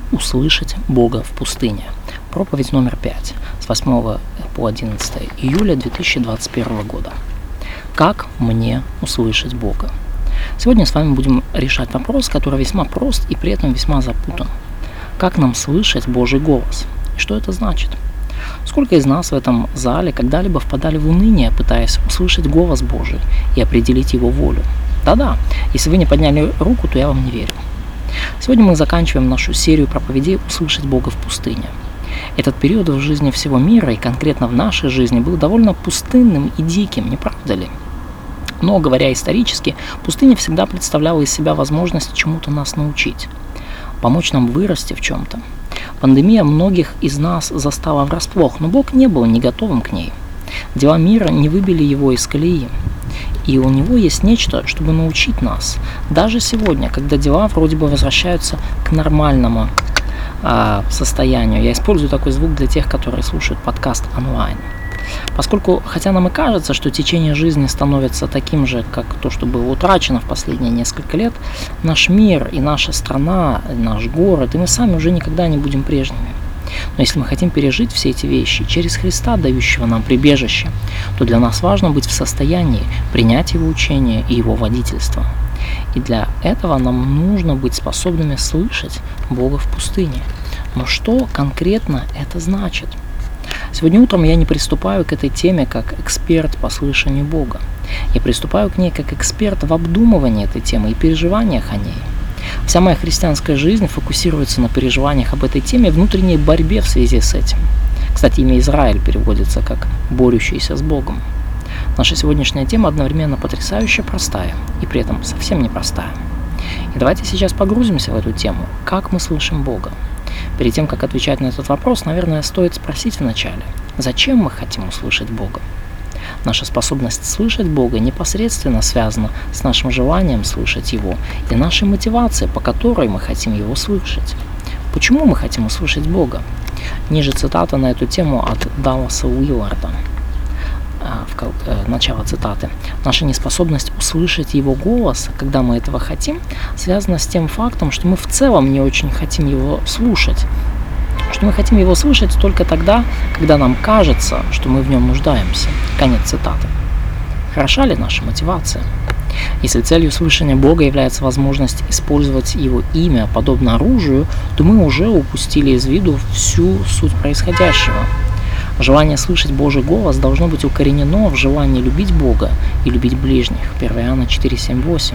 услышать Бога в пустыне? Проповедь номер 5 с 8 по 11 июля 2021 года. Как мне услышать Бога? Сегодня с вами будем решать вопрос, который весьма прост и при этом весьма запутан. Как нам слышать Божий голос? И что это значит? Сколько из нас в этом зале когда-либо впадали в уныние, пытаясь услышать голос Божий и определить Его волю? Да-да, если вы не подняли руку, то я вам не верю. Сегодня мы заканчиваем нашу серию проповедей «Услышать Бога в пустыне». Этот период в жизни всего мира, и конкретно в нашей жизни, был довольно пустынным и диким, не правда ли? Но, говоря исторически, пустыня всегда представляла из себя возможность чему-то нас научить, помочь нам вырасти в чем-то. Пандемия многих из нас застала врасплох, но Бог не был не готовым к ней. Дела мира не выбили его из колеи. И у него есть нечто, чтобы научить нас. Даже сегодня, когда дела вроде бы возвращаются к нормальному состоянию. Я использую такой звук для тех, которые слушают подкаст онлайн. Поскольку, хотя нам и кажется, что течение жизни становится таким же, как то, что было утрачено в последние несколько лет, наш мир и наша страна, наш город, и мы сами уже никогда не будем прежними. Но если мы хотим пережить все эти вещи через Христа, дающего нам прибежище, то для нас важно быть в состоянии принять Его учение и Его водительство. И для этого нам нужно быть способными слышать Бога в пустыне. Но что конкретно это значит? Сегодня утром я не приступаю к этой теме как эксперт по слышанию Бога. Я приступаю к ней как эксперт в обдумывании этой темы и переживаниях о ней. Вся моя христианская жизнь фокусируется на переживаниях об этой теме, внутренней борьбе в связи с этим. Кстати, имя Израиль переводится как «борющийся с Богом». Наша сегодняшняя тема одновременно потрясающе простая и при этом совсем непростая. И давайте сейчас погрузимся в эту тему, как мы слышим Бога. Перед тем, как отвечать на этот вопрос, наверное, стоит спросить вначале, зачем мы хотим услышать Бога? Наша способность слышать Бога непосредственно связана с нашим желанием слышать Его и нашей мотивацией, по которой мы хотим Его слышать. Почему мы хотим услышать Бога? Ниже цитата на эту тему от Далласа Уилларда. Начало цитаты. Наша неспособность услышать Его голос, когда мы этого хотим, связана с тем фактом, что мы в целом не очень хотим Его слушать. Что мы хотим Его слышать только тогда, когда нам кажется, что мы в Нем нуждаемся. Конец цитаты. Хороша ли наша мотивация? Если целью слышания Бога является возможность использовать Его имя подобно оружию, то мы уже упустили из виду всю суть происходящего. Желание слышать Божий голос должно быть укоренено в желании любить Бога и любить ближних. 1 Иоанна 4:7-8.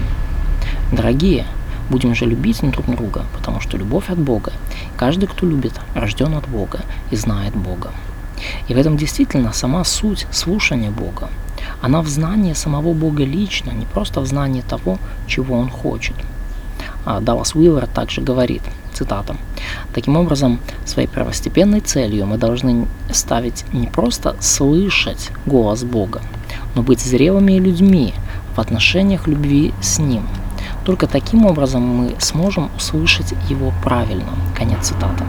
Дорогие, будем же любить друг друга, потому что любовь от Бога. Каждый, кто любит, рожден от Бога и знает Бога. И в этом действительно сама суть слушания Бога. Она в знании самого Бога лично, не просто в знании того, чего Он хочет. Даллас Уиллард также говорит, цитата, «Таким образом, своей первостепенной целью мы должны ставить не просто слышать голос Бога, но быть зрелыми людьми в отношениях любви с Ним. Только таким образом мы сможем услышать Его правильно». Конец цитаты.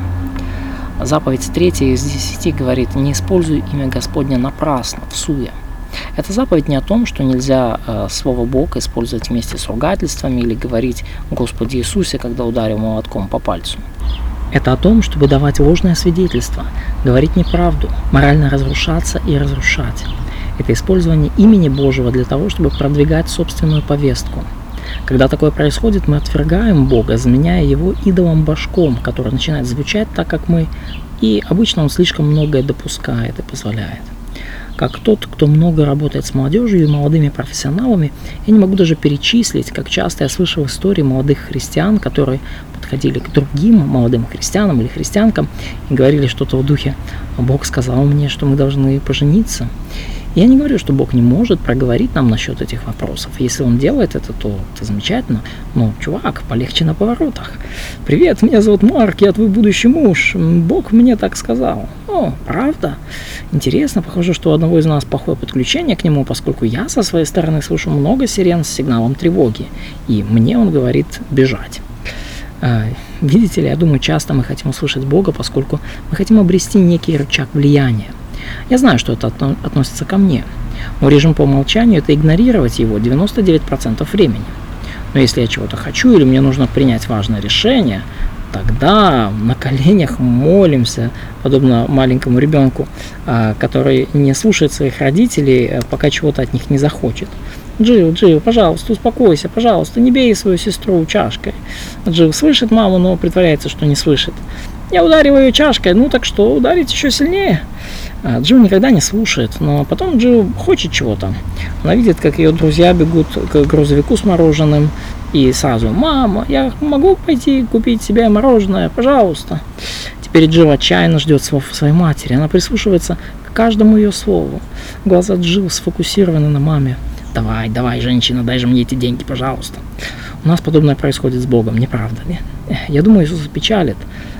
Заповедь 3 из 10 говорит: «Не используй имя Господне напрасно, всуя». Эта заповедь не о том, что нельзя слово Бог использовать вместе с ругательствами или говорить «Господи Иисусе», когда ударил молотком по пальцу. Это о том, чтобы давать ложное свидетельство, говорить неправду, морально разрушаться и разрушать. Это использование имени Божьего для того, чтобы продвигать собственную повестку. Когда такое происходит, мы отвергаем Бога, заменяя Его идолом-божком, который начинает звучать так, как мы, и обычно он слишком многое допускает и позволяет. Как тот, кто много работает с молодежью и молодыми профессионалами, я не могу даже перечислить, как часто я слышал истории молодых христиан, которые подходили к другим молодым христианам или христианкам и говорили что-то в духе: «Бог сказал мне, что мы должны пожениться». Я не говорю, что Бог не может проговорить нам насчет этих вопросов. Если Он делает это, то это замечательно. Но, чувак, полегче на поворотах. «Привет, меня зовут Марк, я твой будущий муж. Бог мне так сказал». «О, правда? Интересно, похоже, что у одного из нас плохое подключение к Нему, поскольку я со своей стороны слышу много сирен с сигналом тревоги. И мне Он говорит бежать». Видите ли, я думаю, часто мы хотим услышать Бога, поскольку мы хотим обрести некий рычаг влияния. Я знаю, что это относится ко мне. Мой режим по умолчанию – это игнорировать его 99% времени. Но если я чего-то хочу или мне нужно принять важное решение, тогда на коленях молимся, подобно маленькому ребенку, который не слушает своих родителей, пока чего-то от них не захочет. Джилл, пожалуйста, успокойся, пожалуйста, не бей свою сестру чашкой. Джилл слышит маму, но притворяется, что не слышит. Я удариваю ее чашкой, ну так что, ударить еще сильнее. Джилл никогда не слушает, но потом Джилл хочет чего-то. Она видит, как ее друзья бегут к грузовику с мороженым, и сразу: «Мама, я могу пойти купить себе мороженое, пожалуйста». Теперь Джилл отчаянно ждет слов своей матери. Она прислушивается к каждому ее слову. Глаза Джилл сфокусированы на маме. Давай, женщина, дай же мне эти деньги, пожалуйста. У нас подобное происходит с Богом, не правда ли? Я думаю, Иисуса печалит.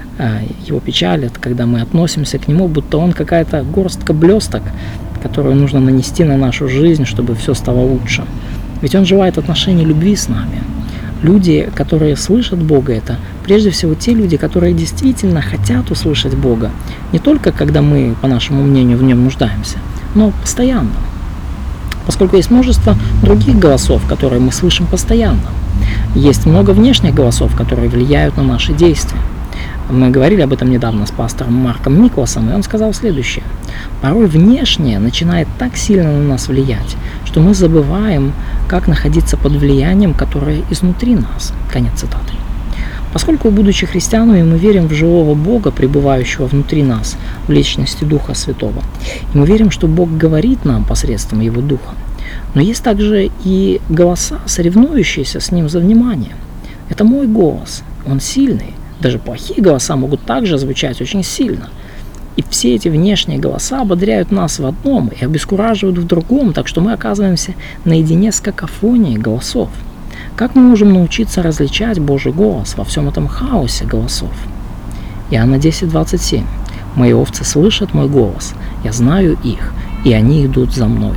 Его печалит, когда мы относимся к Нему, будто Он какая-то горстка блесток, которую нужно нанести на нашу жизнь, чтобы все стало лучше. Ведь Он желает отношений любви с нами. Люди, которые слышат Бога, это прежде всего те люди, которые действительно хотят услышать Бога. Не только когда мы, по нашему мнению, в Нем нуждаемся, но постоянно. Поскольку есть множество других голосов, которые мы слышим постоянно. Есть много внешних голосов, которые влияют на наши действия. Мы говорили об этом недавно с пастором Марком Николасом, и он сказал следующее. Порой внешнее начинает так сильно на нас влиять, что мы забываем, как находиться под влиянием, которое изнутри нас. Конец цитаты. Поскольку, будучи христианами, мы верим в живого Бога, пребывающего внутри нас, в личности Духа Святого, и мы верим, что Бог говорит нам посредством Его Духа. Но есть также и голоса, соревнующиеся с Ним за внимание. Это мой голос, он сильный. Даже плохие голоса могут также звучать очень сильно. И все эти внешние голоса ободряют нас в одном и обескураживают в другом, так что мы оказываемся наедине с какофонией голосов. Как мы можем научиться различать Божий голос во всем этом хаосе голосов? Иоанна 10:27. «Мои овцы слышат мой голос, я знаю их, и они идут за мной».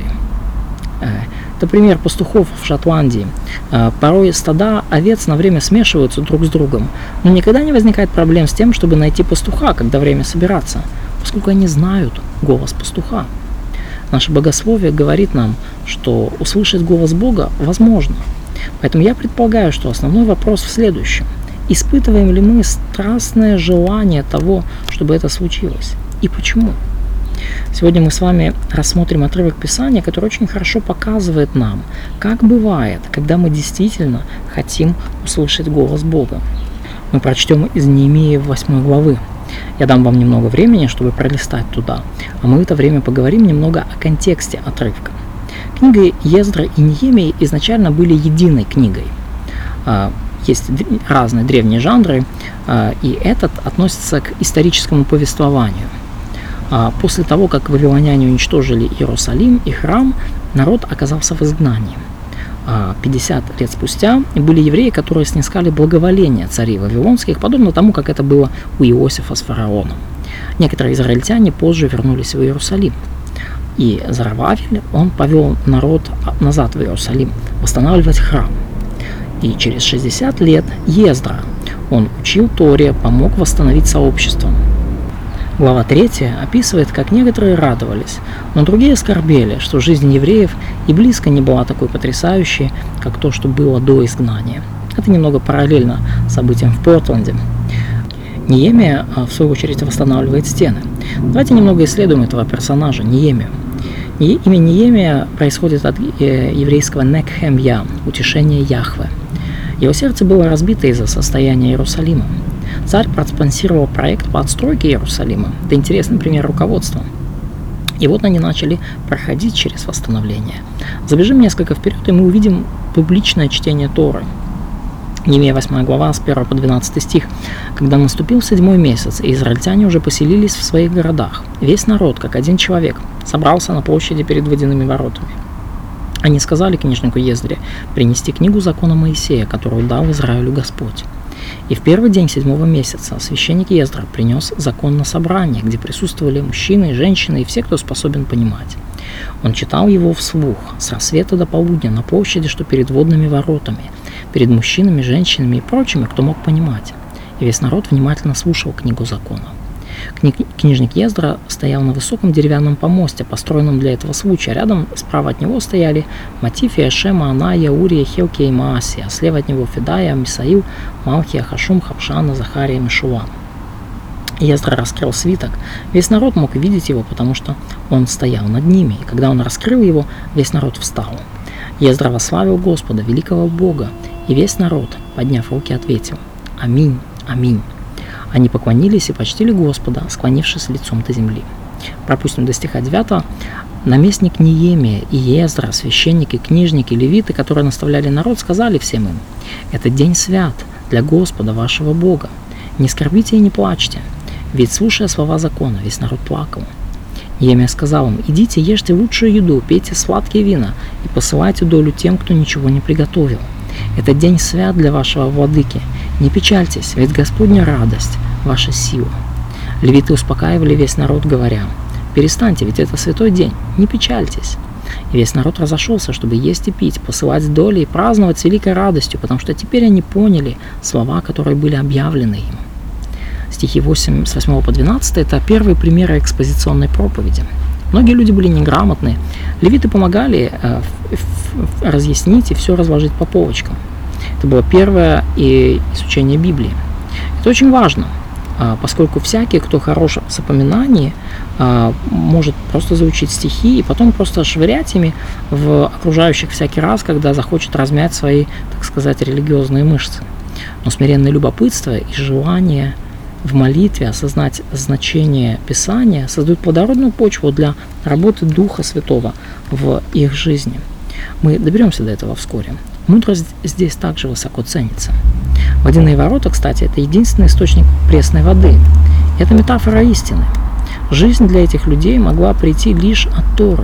Это пример пастухов в Шотландии. Порой стада овец на время смешиваются друг с другом, но никогда не возникает проблем с тем, чтобы найти пастуха, когда время собираться, поскольку они знают голос пастуха. Наше богословие говорит нам, что услышать голос Бога возможно. Поэтому я предполагаю, что основной вопрос в следующем. Испытываем ли мы страстное желание того, чтобы это случилось? И почему? Сегодня мы с вами рассмотрим отрывок Писания, который очень хорошо показывает нам, как бывает, когда мы действительно хотим услышать голос Бога. Мы прочтем из Неемии 8 главы. Я дам вам немного времени, чтобы пролистать туда, а мы в это время поговорим немного о контексте отрывка. Книга Ездра и Неемии изначально были единой книгой. Есть разные древние жанры, и этот относится к историческому повествованию. После того, как вавилоняне уничтожили Иерусалим и храм, народ оказался в изгнании. 50 лет спустя были евреи, которые снискали благоволение царей вавилонских, подобно тому, как это было у Иосифа с фараоном. Некоторые израильтяне позже вернулись в Иерусалим. И Зоровавель, он повел народ назад в Иерусалим, восстанавливать храм. И через 60 лет Ездра, он учил Торе, помог восстановить сообщество. Глава 3 описывает, как некоторые радовались, но другие скорбели, что жизнь евреев и близко не была такой потрясающей, как то, что было до изгнания. Это немного параллельно событиям в Портленде. Неемия, в свою очередь, восстанавливает стены. Давайте немного исследуем этого персонажа, Неемию. Имя Неемия происходит от еврейского «некхемья» – «утешение Яхве». Его сердце было разбито из-за состояния Иерусалима. Царь проспонсировал проект по отстройке Иерусалима. Это интересный пример руководства. И вот они начали проходить через восстановление. Забежим несколько вперед, и мы увидим публичное чтение Торы. Неемия 8 глава, с 1 по 12 стих. «Когда наступил 7-й месяц, и израильтяне уже поселились в своих городах, весь народ, как один человек, собрался на площади перед водяными воротами. Они сказали книжнику Ездре принести книгу закона Моисея, которую дал Израилю Господь. И в первый день 7-го месяца священник Ездра принес закон на собрание, где присутствовали мужчины, женщины и все, кто способен понимать. Он читал его вслух с рассвета до полудня на площади, что перед водными воротами, перед мужчинами, женщинами и прочими, кто мог понимать. И весь народ внимательно слушал книгу закона. Книжник Ездра стоял на высоком деревянном помосте, построенном для этого случая. Рядом, справа от него стояли Матифия, Шема, Аная, Урия, Хилкия и Маасия, а слева от него Федая, Мисаил, Малхия, Хашум, Хапшана, Захария и Мешулам. Ездра раскрыл свиток. Весь народ мог видеть его, потому что он стоял над ними, и когда он раскрыл его, весь народ встал. Ездра восславил Господа, великого Бога, и весь народ, подняв руки, ответил: «Аминь, аминь». Они поклонились и почтили Господа, склонившись лицом до земли. Пропустим до стиха 9. Наместник Неемия и Ездра, священники, книжники, левиты, которые наставляли народ, сказали всем им: «Этот день свят для Господа вашего Бога. Не скорбите и не плачьте». Ведь, слушая слова закона, весь народ плакал. Неемия сказал им: «Идите, ешьте лучшую еду, пейте сладкие вина и посылайте долю тем, кто ничего не приготовил. Этот день свят для вашего владыки. Не печальтесь, ведь Господня радость, ваша сила». Левиты успокаивали весь народ, говоря: «Перестаньте, ведь это святой день, не печальтесь». И весь народ разошелся, чтобы есть и пить, посылать доли и праздновать с великой радостью, потому что теперь они поняли слова, которые были объявлены им. Стихи 8, с 8 по 12 – это первые примеры экспозиционной проповеди. Многие люди были неграмотны. Левиты помогали разъяснить и все разложить по полочкам. Это было первое изучение Библии. Это очень важно, поскольку всякий, кто хорош в запоминании, может просто заучить стихи и потом просто швырять ими в окружающих всякий раз, когда захочет размять свои, так сказать, религиозные мышцы. Но смиренное любопытство и желание в молитве осознать значение Писания создают плодородную почву для работы Духа Святого в их жизни. Мы доберемся до этого вскоре. Мудрость здесь также высоко ценится. Водяные ворота, кстати, это единственный источник пресной воды. Это метафора истины. Жизнь для этих людей могла прийти лишь от Торы.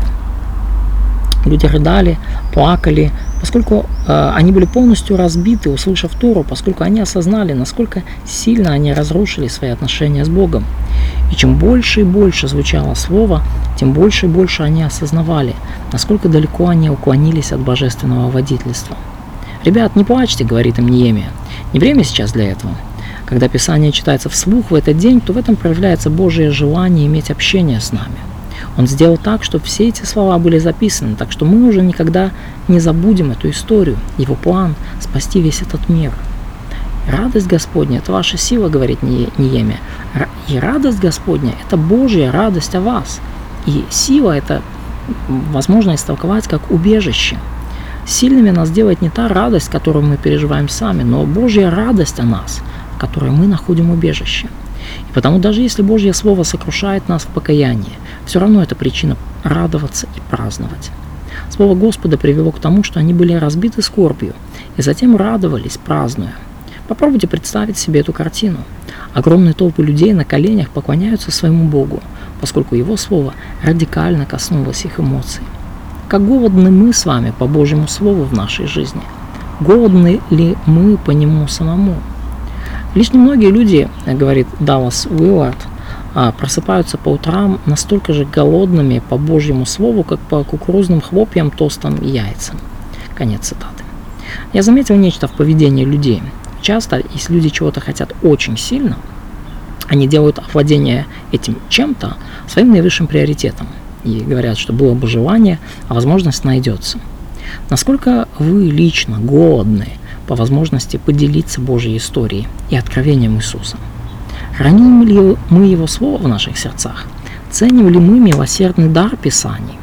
Люди рыдали, плакали, поскольку они были полностью разбиты, услышав Тору, поскольку они осознали, насколько сильно они разрушили свои отношения с Богом. И чем больше и больше звучало Слово, тем больше и больше они осознавали, насколько далеко они уклонились от божественного водительства. «Ребят, не плачьте», — говорит им Неемия, — «не время сейчас для этого». Когда Писание читается вслух в этот день, то в этом проявляется Божье желание иметь общение с нами. Он сделал так, чтобы все эти слова были записаны, так что мы уже никогда не забудем эту историю, его план спасти весь этот мир. «Радость Господня – это ваша сила», – говорит Неемия. И радость Господня – это Божья радость о вас. И сила – это возможно истолковать как убежище. Сильными нас делает не та радость, которую мы переживаем сами, но Божья радость о нас, в которой мы находим убежище. И потому даже если Божье Слово сокрушает нас в покаянии, все равно это причина радоваться и праздновать. Слово Господа привело к тому, что они были разбиты скорбью, и затем радовались, празднуя. Попробуйте представить себе эту картину. Огромные толпы людей на коленях поклоняются своему Богу, поскольку Его Слово радикально коснулось их эмоций. Как голодны мы с вами по Божьему Слову в нашей жизни? Голодны ли мы по Нему самому? Лишь немногие люди, говорит Даллас Уиллард, просыпаются по утрам настолько же голодными по Божьему Слову, как по кукурузным хлопьям, тостам и яйцам. Конец цитаты. Я заметил нечто в поведении людей. Часто, если люди чего-то хотят очень сильно, они делают овладение этим чем-то своим наивысшим приоритетом. И говорят, что было бы желание, а возможность найдется. Насколько вы лично голодны по возможности поделиться Божьей историей и откровением Иисуса? Храним ли мы Его Слово в наших сердцах? Ценим ли мы милосердный дар Писаний?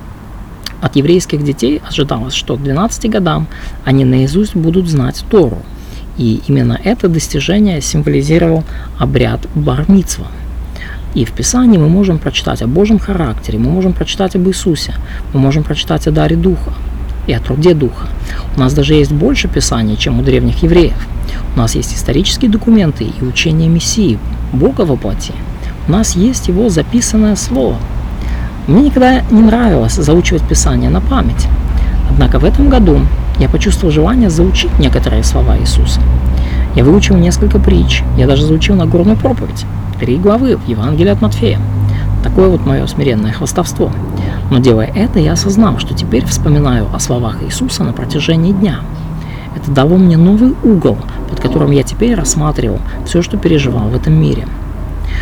От еврейских детей ожидалось, что к 12 годам они наизусть будут знать Тору. И именно это достижение символизировал обряд бар-мицва. И в Писании мы можем прочитать о Божьем характере, мы можем прочитать об Иисусе, мы можем прочитать о даре Духа и о труде Духа. У нас даже есть больше Писаний, чем у древних евреев. У нас есть исторические документы и учение Мессии, Бога во плоти. У нас есть Его записанное Слово. Мне никогда не нравилось заучивать Писание на память. Однако в этом году я почувствовал желание заучить некоторые слова Иисуса. Я выучил несколько притч, я даже заучил Нагорную проповедь, 3 главы в Евангелии от Матфея. Такое вот мое смиренное хвастовство. Но делая это, я осознал, что теперь вспоминаю о словах Иисуса на протяжении дня. Это дало мне новый угол, под которым я теперь рассматривал все, что переживал в этом мире.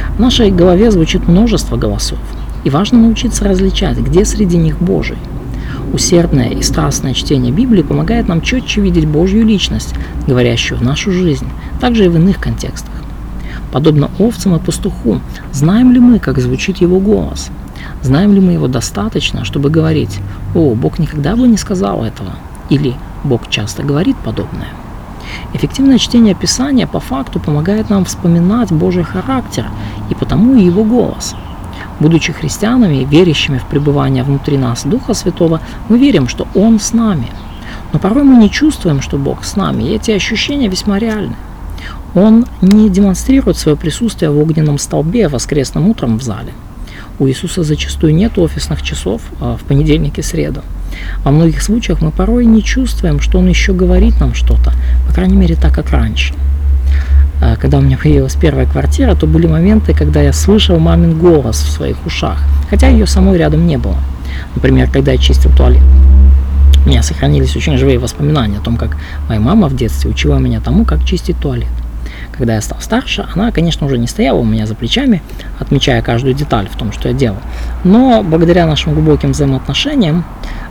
В нашей голове звучит множество голосов, и важно научиться различать, где среди них Божий. Усердное и страстное чтение Библии помогает нам четче видеть Божью личность, говорящую в нашу жизнь, также и в иных контекстах. Подобно овцам и пастуху, знаем ли мы, как звучит его голос? Знаем ли мы его достаточно, чтобы говорить: «О, Бог никогда бы не сказал этого», или «Бог часто говорит подобное»? Эффективное чтение Писания по факту помогает нам вспоминать Божий характер и потому и его голос. Будучи христианами, верящими в пребывание внутри нас Духа Святого, мы верим, что Он с нами. Но порой мы не чувствуем, что Бог с нами, и эти ощущения весьма реальны. Он не демонстрирует свое присутствие в огненном столбе воскресным утром в зале. У Иисуса зачастую нет офисных часов в понедельник и среду. Во многих случаях мы порой не чувствуем, что Он еще говорит нам что-то, по крайней мере так, как раньше. Когда у меня появилась первая квартира, то были моменты, когда я слышал мамин голос в своих ушах, хотя ее самой рядом не было. Например, когда я чистил туалет. У меня сохранились очень живые воспоминания о том, как моя мама в детстве учила меня тому, как чистить туалет. Когда я стал старше, она, конечно, уже не стояла у меня за плечами, отмечая каждую деталь в том, что я делал. Но благодаря нашим глубоким взаимоотношениям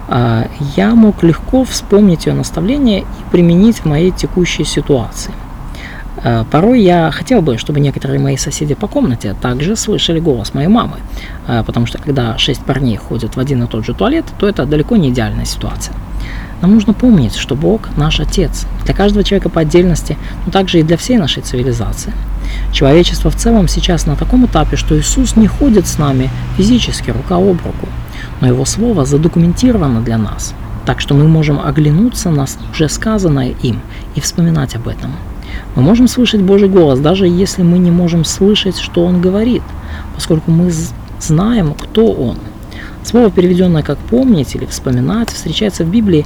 я мог легко вспомнить ее наставления и применить в моей текущей ситуации. Порой я хотел бы, чтобы некоторые мои соседи по комнате также слышали голос моей мамы, потому что когда 6 парней ходят в один и тот же туалет, то это далеко не идеальная ситуация. Нам нужно помнить, что Бог – наш Отец, для каждого человека по отдельности, но также и для всей нашей цивилизации. Человечество в целом сейчас на таком этапе, что Иисус не ходит с нами физически, рука об руку, но Его Слово задокументировано для нас, так что мы можем оглянуться на уже сказанное им и вспоминать об этом. Мы можем слышать Божий голос, даже если мы не можем слышать, что Он говорит, поскольку мы знаем, кто Он. Слово, переведенное как «помнить» или «вспоминать», встречается в Библии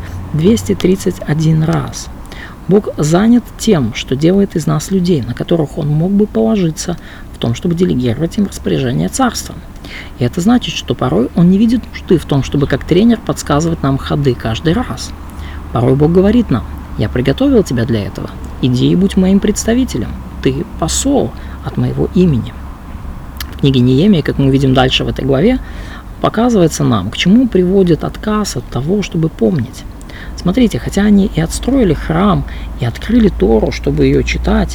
231 раз. Бог занят тем, что делает из нас людей, на которых Он мог бы положиться в том, чтобы делегировать им распоряжение царства. И это значит, что порой Он не видит нужды в том, чтобы как тренер подсказывать нам ходы каждый раз. Порой Бог говорит нам: «Я приготовил тебя для этого. Иди и будь моим представителем. Ты посол от моего имени». В книге Неемии, как мы видим дальше в этой главе, показывается нам, к чему приводит отказ от того, чтобы помнить. Смотрите, хотя они и отстроили храм, и открыли Тору, чтобы ее читать,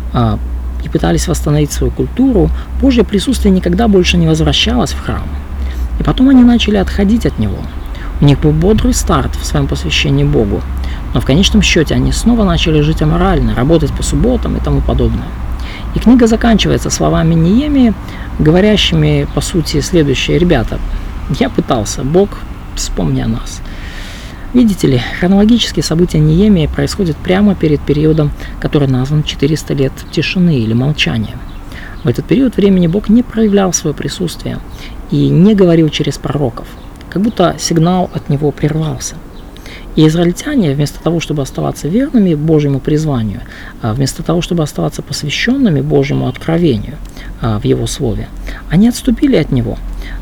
и пытались восстановить свою культуру, Божье присутствие никогда больше не возвращалось в храм. И потом они начали отходить от него. У них был бодрый старт в своем посвящении Богу, но в конечном счете они снова начали жить аморально, работать по субботам и тому подобное. И книга заканчивается словами Неемии, говорящими, по сути, следующее: «Ребята, я пытался, Бог, вспомни о нас». Видите ли, хронологические события Неемии происходят прямо перед периодом, который назван 400 лет тишины или молчания. В этот период времени Бог не проявлял свое присутствие и не говорил через пророков, как будто сигнал от него прервался. И израильтяне, вместо того, чтобы оставаться верными Божьему призванию, вместо того, чтобы оставаться посвященными Божьему откровению в Его Слове, они отступили от Него,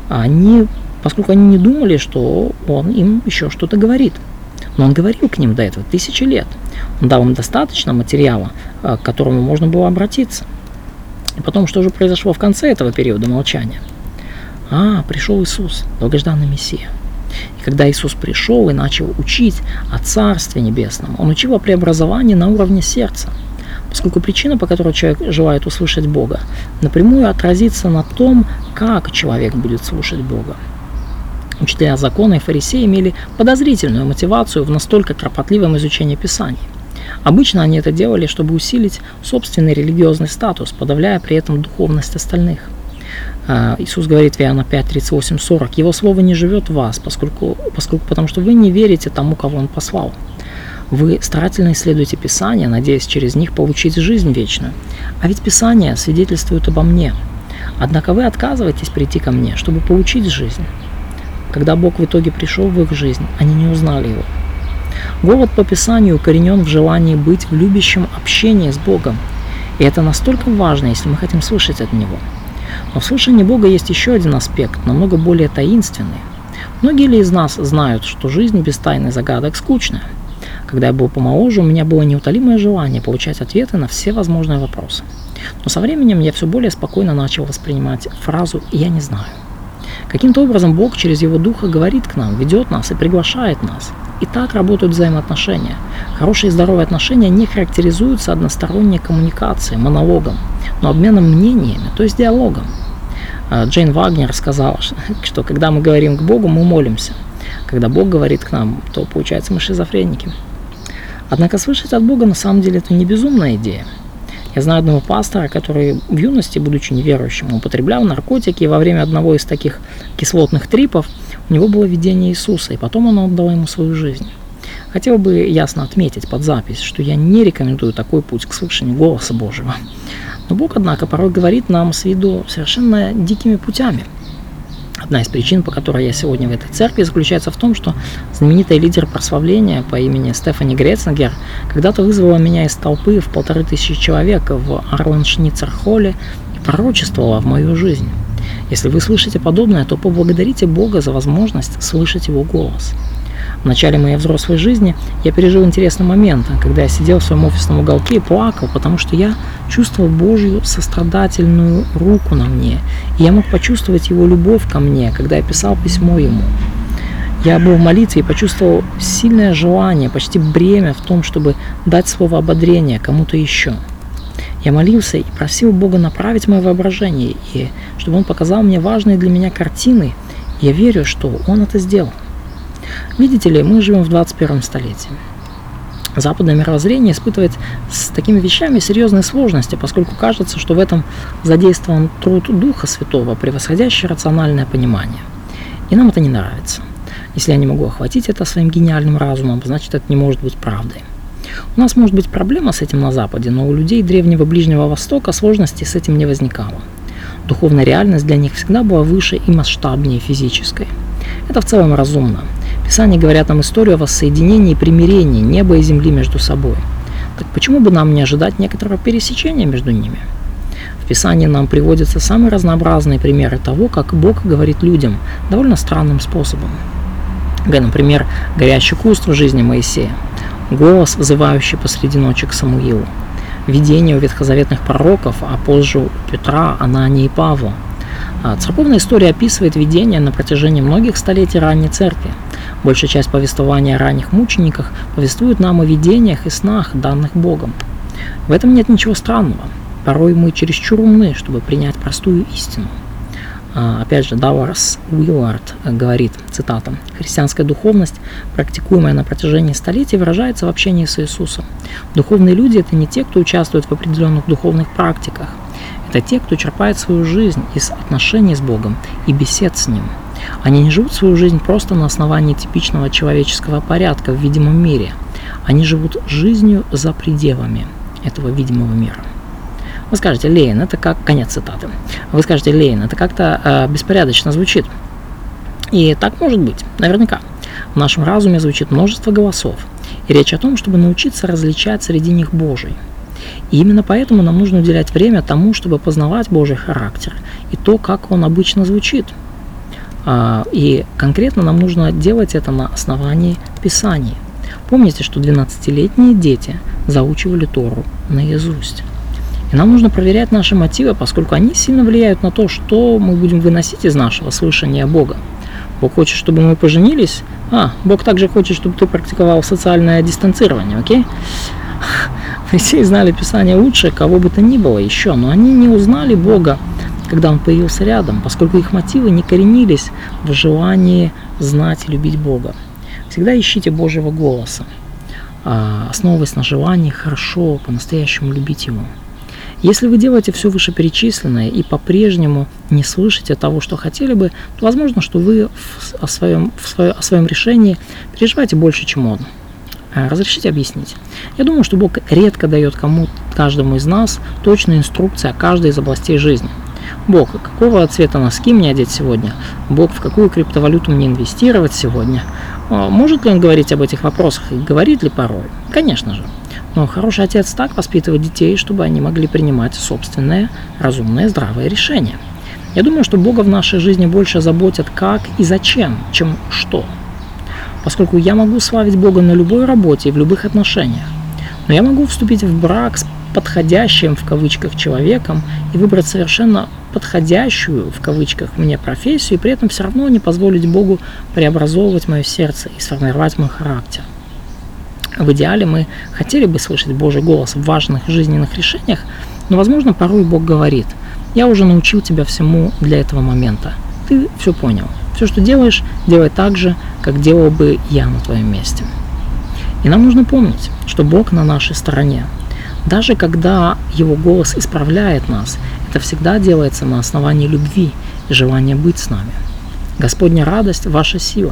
поскольку они не думали, что Он им еще что-то говорит. Но Он говорил к ним до этого 1000 лет. Он дал им достаточно материала, к которому можно было обратиться. И потом, что же произошло в конце этого периода молчания? Пришел Иисус, долгожданный Мессия. И когда Иисус пришел и начал учить о Царстве Небесном, Он учил о преобразовании на уровне сердца, поскольку причина, по которой человек желает услышать Бога, напрямую отразится на том, как человек будет слушать Бога. Учителя закона и фарисеи имели подозрительную мотивацию в настолько кропотливом изучении Писаний. Обычно они это делали, чтобы усилить собственный религиозный статус, подавляя при этом духовность остальных. Иисус говорит в Иоанна 5, 38, 40: «Его слово не живет в вас, потому что вы не верите тому, кого Он послал. Вы старательно исследуете Писания, надеясь через них получить жизнь вечную. А ведь Писания свидетельствуют обо мне. Однако вы отказываетесь прийти ко мне, чтобы получить жизнь». Когда Бог в итоге пришел в их жизнь, они не узнали Его. Голод по Писанию укоренен в желании быть в любящем общении с Богом. И это настолько важно, если мы хотим слышать от Него. Но в слышании Бога есть еще один аспект, намного более таинственный. Многие ли из нас знают, что жизнь без тайны загадок скучная? Когда я был помоложе, у меня было неутолимое желание получать ответы на все возможные вопросы. Но со временем я все более спокойно начал воспринимать фразу «я не знаю». Каким-то образом Бог через Его Духа говорит к нам, ведет нас и приглашает нас. И так работают взаимоотношения. Хорошие и здоровые отношения не характеризуются односторонней коммуникацией, монологом, но обменом мнениями, то есть диалогом. Джейн Вагнер сказала, что когда мы говорим к Богу, мы молимся. Когда Бог говорит к нам, то получается мы шизофреники. Однако слышать от Бога на самом деле это не безумная идея. Я знаю одного пастора, который в юности, будучи неверующим, употреблял наркотики, и во время одного из таких кислотных трипов у него было видение Иисуса, и потом он отдал ему свою жизнь. Хотел бы ясно отметить под запись, что я не рекомендую такой путь к слышанию голоса Божьего. Но Бог, однако, порой говорит нам с виду совершенно дикими путями. Одна из причин, по которой я сегодня в этой церкви, заключается в том, что знаменитый лидер прославления по имени Стефани Греценгер когда-то вызвала меня из толпы в 1500 человек в Арлен-Шницер-холле и пророчествовала в мою жизнь. Если вы слышите подобное, то поблагодарите Бога за возможность слышать Его голос. В начале моей взрослой жизни я пережил интересный момент, когда я сидел в своем офисном уголке и плакал, потому что я чувствовал Божью сострадательную руку на мне, и я мог почувствовать Его любовь ко мне, когда я писал письмо Ему. Я был в молитве и почувствовал сильное желание, почти бремя в том, чтобы дать слово ободрения кому-то еще. Я молился и просил Бога направить мое воображение, и чтобы Он показал мне важные для меня картины. Я верю, что Он это сделал. Видите ли, мы живем в 21 столетии. Западное мировоззрение испытывает с такими вещами серьезные сложности, поскольку кажется, что в этом задействован труд Духа Святого, превосходящий рациональное понимание. И нам это не нравится. Если я не могу охватить это своим гениальным разумом, значит, это не может быть правдой. У нас может быть проблема с этим на Западе, но у людей Древнего Ближнего Востока сложностей с этим не возникало. Духовная реальность для них всегда была выше и масштабнее физической. Это в целом разумно. Писания говорят нам историю о воссоединении и примирении неба и земли между собой. Так почему бы нам не ожидать некоторого пересечения между ними? В Писании нам приводятся самые разнообразные примеры того, как Бог говорит людям довольно странным способом. Например, горящий куст в жизни Моисея, голос, взывающий посреди ночи к Самуилу, видение у ветхозаветных пророков, а позже у Петра, Анании и Павла. Церковная история описывает видения на протяжении многих столетий ранней церкви. Большая часть повествования о ранних мучениках повествует нам о видениях и снах, данных Богом. В этом нет ничего странного. Порой мы чересчур умны, чтобы принять простую истину. Опять же, Даллас Уиллард говорит, цитата, «Христианская духовность, практикуемая на протяжении столетий, выражается в общении с Иисусом. Духовные люди – это не те, кто участвует в определенных духовных практиках. Это те, кто черпает свою жизнь из отношений с Богом и бесед с Ним. Они не живут свою жизнь просто на основании типичного человеческого порядка в видимом мире. Они живут жизнью за пределами этого видимого мира». Вы скажете, Лейн, это как... Конец цитаты. Вы скажете, Лейн, это как-то беспорядочно звучит. И так может быть, наверняка. В нашем разуме звучит множество голосов. И речь о том, чтобы научиться различать среди них Божий. И именно поэтому нам нужно уделять время тому, чтобы познавать Божий характер и то, как он обычно звучит. И конкретно нам нужно делать это на основании Писаний. Помните, что 12-летние дети заучивали Тору наизусть. И нам нужно проверять наши мотивы, поскольку они сильно влияют на то, что мы будем выносить из нашего слышания Бога. Бог хочет, чтобы мы поженились. Бог также хочет, чтобы ты практиковал социальное дистанцирование, окей? Фарисеи знали Писание лучше кого бы то ни было еще, но они не узнали Бога, когда Он появился рядом, поскольку их мотивы не коренились в желании знать и любить Бога. Всегда ищите Божьего голоса, основываясь на желании хорошо, по-настоящему любить Его. Если вы делаете все вышеперечисленное и по-прежнему не слышите того, что хотели бы, то возможно, что вы о своем решении переживаете больше, чем Он. Разрешите объяснить. Я думаю, что Бог редко дает каждому из нас точные инструкции о каждой из областей жизни. Бог, какого цвета носки мне одеть сегодня? Бог, в какую криптовалюту мне инвестировать сегодня? Может ли Он говорить об этих вопросах и говорит ли порой? Конечно же. Но хороший отец так воспитывает детей, чтобы они могли принимать собственные, разумные, здравые решения. Я думаю, что Бога в нашей жизни больше заботит как и зачем, чем что. Поскольку я могу славить Бога на любой работе и в любых отношениях. Но я могу вступить в брак с подходящим в кавычках человеком и выбрать совершенно подходящую в кавычках мне профессию, и при этом все равно не позволить Богу преобразовывать мое сердце и сформировать мой характер. В идеале мы хотели бы слышать Божий голос в важных жизненных решениях, но, возможно, порой Бог говорит: «Я уже научил тебя всему для этого момента. Ты все понял. Все, что делаешь, делай так же, как делал бы я на твоем месте». И нам нужно помнить, что Бог на нашей стороне. Даже когда Его голос исправляет нас, это всегда делается на основании любви и желания быть с нами. Господня радость – ваша сила,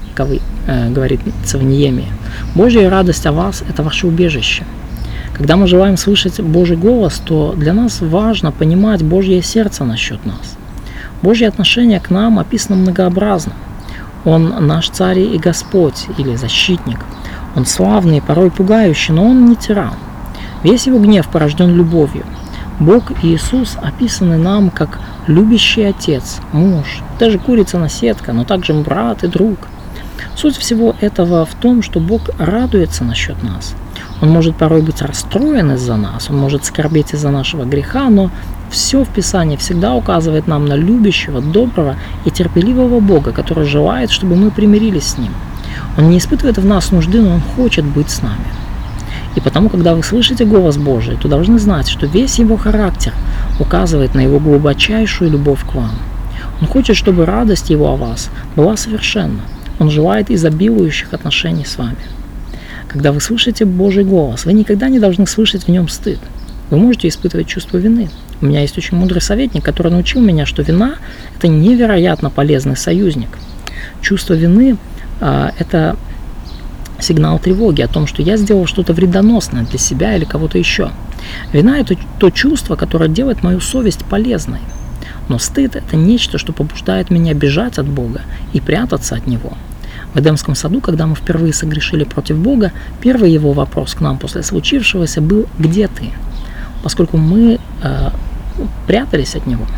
говорится в Неемии. Божья радость о вас – это ваше убежище. Когда мы желаем слышать Божий голос, то для нас важно понимать Божье сердце насчет нас. Божье отношение к нам описано многообразно. Он наш царь и Господь, или защитник. Он славный и порой пугающий, но он не тиран. Весь его гнев порожден любовью. Бог и Иисус описаны нам как любящий отец, муж, даже курица-наседка, но также брат и друг. Суть всего этого в том, что Бог радуется насчет нас. Он может порой быть расстроен из-за нас, он может скорбеть из-за нашего греха, но все в Писании всегда указывает нам на любящего, доброго и терпеливого Бога, который желает, чтобы мы примирились с Ним. Он не испытывает в нас нужды, но Он хочет быть с нами. И потому, когда вы слышите голос Божий, то должны знать, что весь Его характер указывает на Его глубочайшую любовь к вам. Он хочет, чтобы радость Его о вас была совершенна. Он желает изобилующих отношений с вами. Когда вы слышите Божий голос, вы никогда не должны слышать в нем стыд. Вы можете испытывать чувство вины. У меня есть очень мудрый советник, который научил меня, что вина – это невероятно полезный союзник. Чувство вины – это сигнал тревоги о том, что я сделал что-то вредоносное для себя или кого-то еще. Вина – это то чувство, которое делает мою совесть полезной. Но стыд – это нечто, что побуждает меня бежать от Бога и прятаться от Него. В Эдемском саду, когда мы впервые согрешили против Бога, первый Его вопрос к нам после случившегося был: «Где ты?», поскольку мы прятались от Него.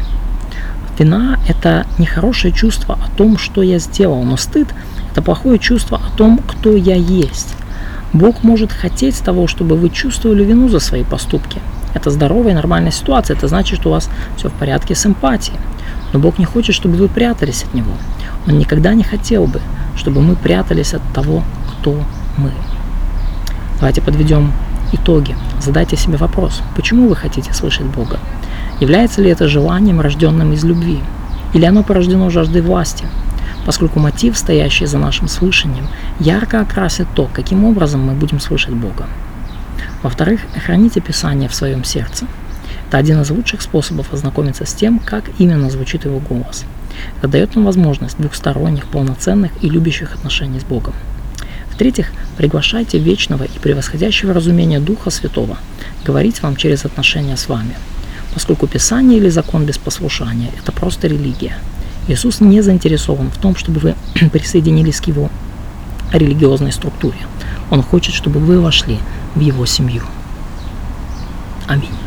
Вина – это нехорошее чувство о том, что я сделал, но стыд – это плохое чувство о том, кто я есть. Бог может хотеть того, чтобы вы чувствовали вину за свои поступки. Это здоровая и нормальная ситуация, это значит, что у вас все в порядке с эмпатией. Но Бог не хочет, чтобы вы прятались от Него. Он никогда не хотел бы, чтобы мы прятались от того, кто мы. Давайте подведем итоги. Задайте себе вопрос: почему вы хотите слышать Бога? Является ли это желанием, рожденным из любви? Или оно порождено жаждой власти? Поскольку мотив, стоящий за нашим слышанием, ярко окрасит то, каким образом мы будем слышать Бога. Во-вторых, храните Писание в своем сердце. Это один из лучших способов ознакомиться с тем, как именно звучит Его голос. Это дает нам возможность двухсторонних, полноценных и любящих отношений с Богом. В-третьих, приглашайте вечного и превосходящего разумения Духа Святого говорить вам через отношения с вами. Поскольку Писание или закон без послушания – это просто религия. Иисус не заинтересован в том, чтобы вы присоединились к Его религиозной структуре. Он хочет, чтобы вы вошли в Его семью. Аминь.